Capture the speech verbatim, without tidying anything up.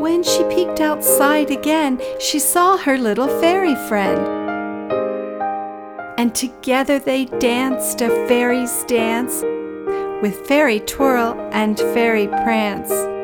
when she peeked outside again, she saw her little fairy friend. And together they danced a fairy's dance, with fairy twirl and fairy prance.